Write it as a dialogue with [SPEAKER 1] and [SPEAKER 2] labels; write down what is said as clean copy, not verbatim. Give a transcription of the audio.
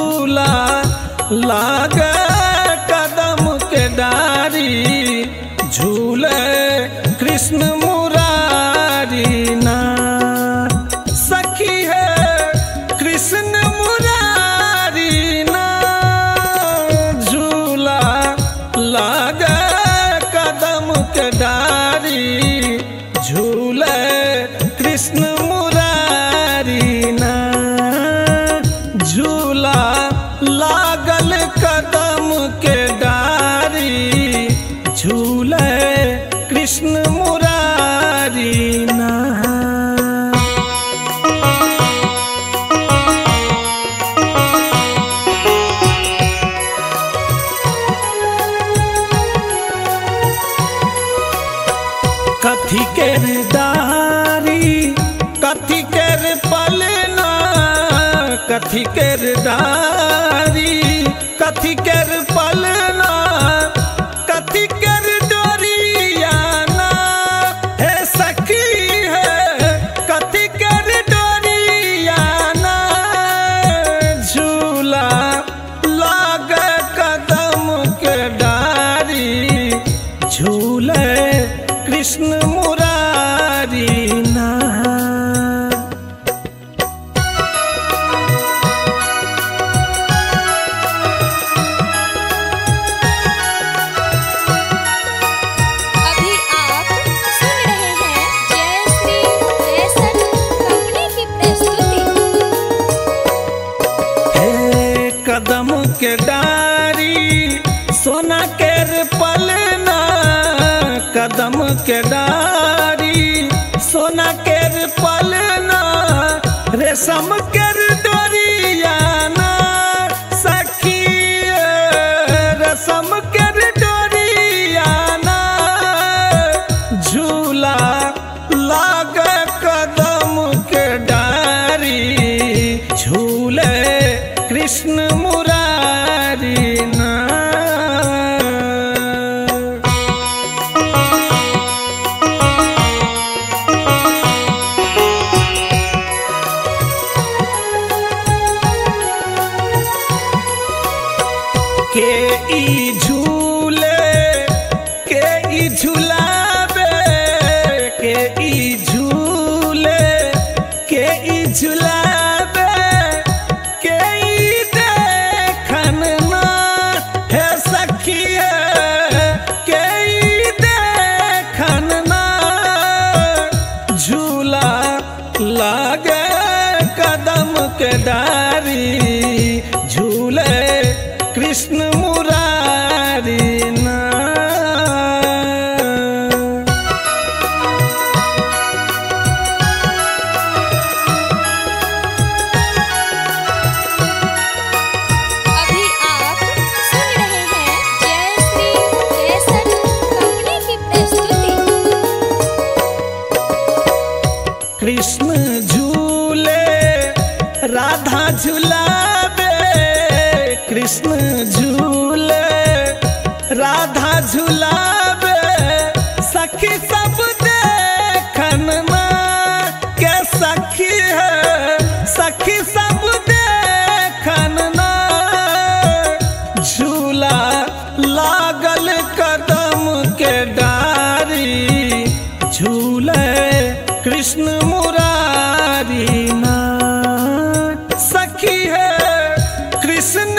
[SPEAKER 1] झूला लागे कदम के डारी झूले कृष्ण मुरारी ना सखी है कृष्ण मुरारी ना झूला लागे कदम के डारी झूले कृष्ण मुरारी ना झूला लागल कदम के डारी झूले कृष्ण मुरारी ना कथी केर दारी कथी केर पलना कथी केर दारी कथी केर पलना कथी केर डोरियाना हे सखी है कथी केर डोरियाना झूला लागे कदम के डारी झूले कृष्ण मुरारी ना
[SPEAKER 2] अभी आप सुन रहे हैं जयश्री फैशन कंपनी की प्रस्तुति।
[SPEAKER 1] हे कदम के डारी सोना केर पलना कदम के डारी सोना केर पलना रेशम केर डोरियाना सखी रेशम केर डोरियाना झूला लागे कदम के डारी झूले कृष्ण मुरारी ना के ई झूले के ई झूलावे के ई झूले के ई झूलावे के ई देखन ना हे सखी है के ई देखन ना झूला लागे कदम के डारी झूले कृष्ण मुरारी ना
[SPEAKER 2] अभी आप सुन रहे हैं जयश्री फैशन कंपनी की प्रस्तुति।
[SPEAKER 1] कृष्ण झूले राधा झूलावे कृष्ण झूले राधा झूलावे सखी सब देखन ना के सखी है सखी सब देखन ना झूला लागल कदम के डारी झूले कृष्ण मुरारी ना सखी है कृष्ण